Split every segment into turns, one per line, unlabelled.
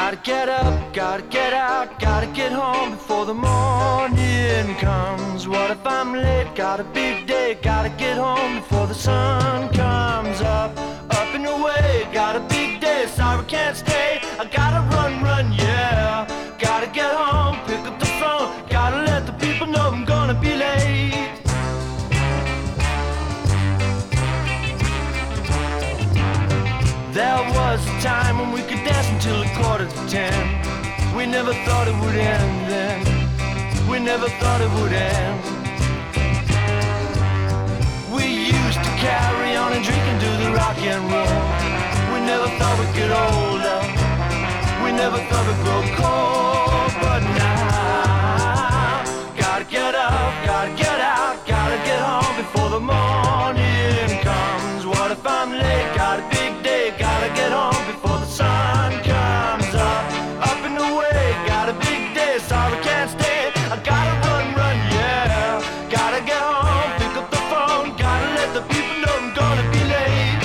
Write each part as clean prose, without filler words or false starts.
Gotta get up, gotta get out, gotta get home before the morning comes. What if I'm late? Got a big day, gotta get home before the sun comes up. Up and away, got a big day, sorry can't stay. I gotta run, run, yeah. Gotta get home, pick up the phone, gotta let the people know I'm gonna be late. There was a time when we could dance until 9:45. We never thought it would end then. We never thought it would end. We used to carry on and drink and do the rock and roll. We never thought we'd get older. We never thought we'd grow cold. But now, gotta get up, gotta get out, gotta get home before the morning comes. What if I'm late? Got a big day, gotta get home before the sun comes up. Up and away, got a big day, sorry can't stay. I gotta run, run, yeah. Gotta get home, pick up the phone, gotta let the people know I'm gonna be late.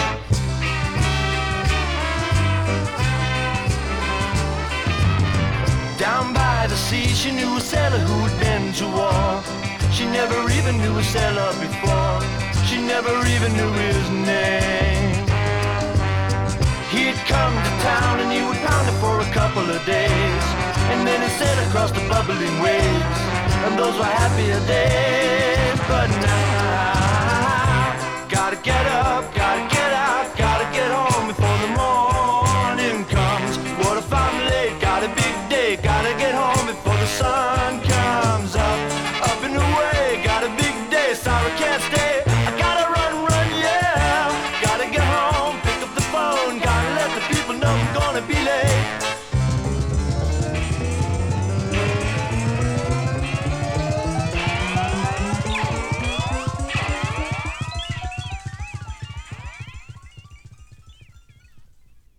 Down by the sea, she knew a sailor who'd been to war. She never even knew a sailor before. She never even knew his name. He'd come to town and he would pound it for a couple of days, and then he'd sail across the bubbling waves, and those were happier days. But now, gotta get up, gotta get out, gotta get home before the morning comes. What if I'm late? Got a big day, gotta get home before the sun